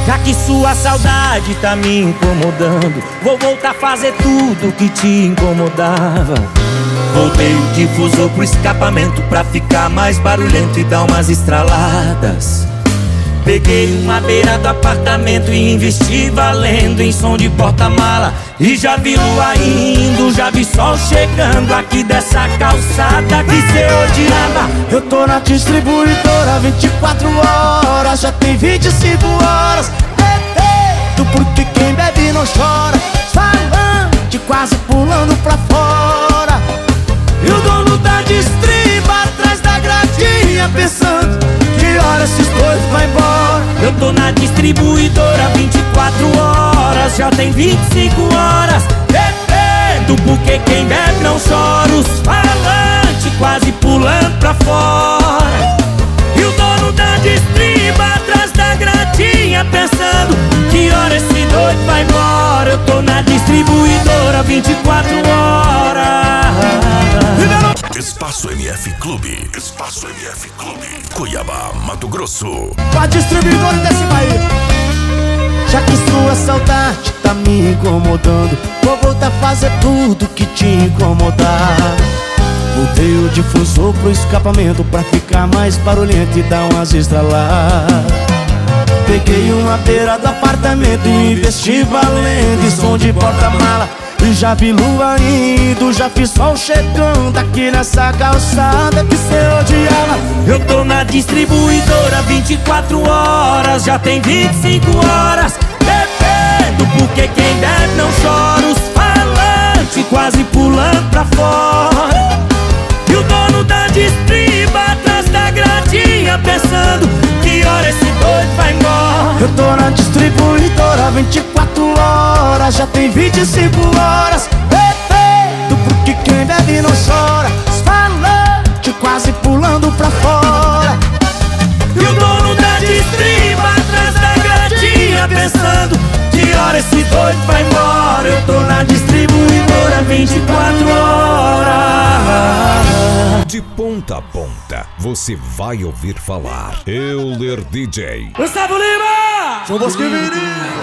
Já que sua saudade tá me incomodando, vou voltar a fazer tudo que te incomodava. Voltei o difusor pro escapamento pra ficar mais barulhento e dar umas estraladas. Peguei uma beira do apartamento e investi valendo em som de porta-mala. E já vi lua indo, já vi sol chegando aqui dessa calçada que cê odiava. Eu tô na distribuidora 24 horas, já tem 25 horas. Bebendo porque quem bebe não chora, falante quase pulando pra fora. E o dono da distriba atrás da gradinha pensando que hora esses dois vai embora. Eu tô na distribuidora 24 horas, já tem 25 horas. Bebendo porque quem bebe não chora, os falantes quase pulando pra fora. E o dono da distriba atrás da gradinha pensando que hora esse doido vai embora. Eu tô na distribuidora 24 horas. Espaço MF Clube, Espaço MF Clube, Cuiabá, Mato Grosso. A distribuidora desse Bahia. Já que sua saudade tá me incomodando, vou voltar a fazer tudo que te incomodava. Voltei o difusor pro escapamento pra ficar mais barulhento e dar umas estraladas. Peguei uma beira do apartamento e investi valendo em som de porta-mala. E já vi lua indo, já vi sol chegando aqui nessa calçada que cê odiava. Eu tô na distribuidora 24 horas, já tem 25 horas. Bebendo porque quem bebe não chora, os falantes quase pulando pra fora. E o dono da distriba atrás da gradinha pensando que hora esse doido vai embora. Eu tô na distribuidora 24 horas, já tem 25 horas. Bebendo porque quem bebe não chora, os falantes quase pulando pra fora. E o dono da distriba atrás da gradinha pensando que hora esse doido vai embora. Eu tô na distribuidora 24 horas. De ponta a ponta, você vai ouvir falar Euler DJ. Gustavo Lima! Sou Bosque Mirim.